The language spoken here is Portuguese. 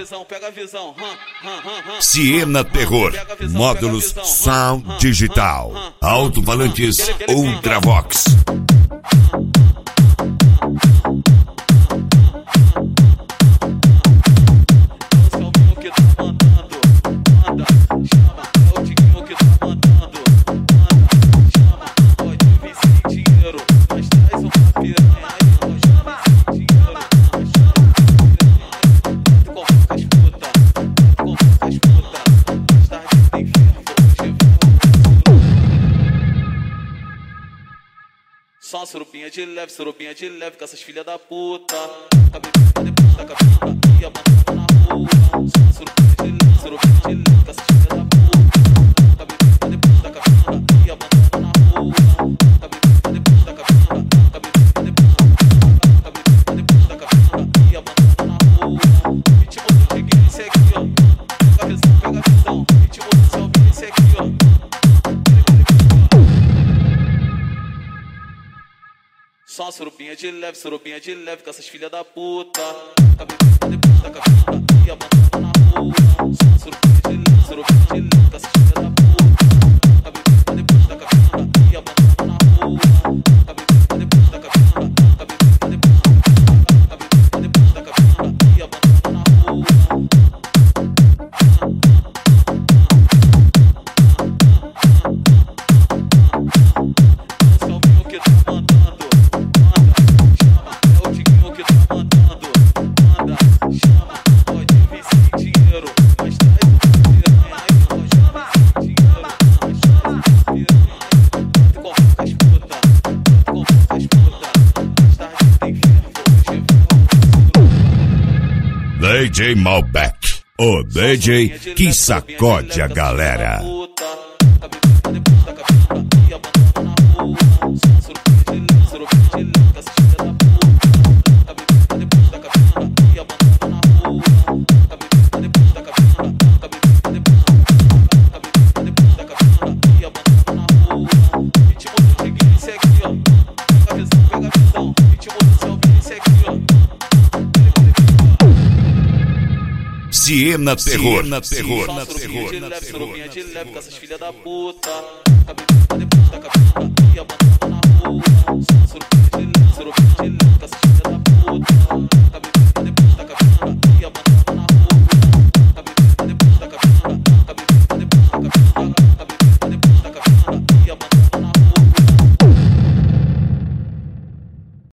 visão, pega a visão. Siena Terror, módulos Sound Digital, alto-falantes Ultravox. Só surubinha de leve com essas filhas da puta. Cabelo depois da cabelo e abandona na rua. Só surubinha de leve com essas filhas da puta. Cabelo depois da cabelo e abandona na rua. Cabelo depois da cabelo, cabelo depois da cabelo e abandona na rua. Ritmo do reggae, esse aqui, ó. Pega a visão. Ritmo do Selvinho, esse aqui, ó. Só surubinha de leve com essas filhas da puta. Cabelo depois da cabelo e abandona na rua. Só surubinha de leve com essas filhas da puta. Cabelo depois da cabelo e abandona na rua. Cabelo depois da cabelo, cabelo depois da cabelo e abandona na rua. DJ Malbec, o DJ que sacode a galera. Siena Terror, Surubinha de leve com essas filhas da puta. Cabelo depois da cabelo e abandona na rua. Surubinha de leve.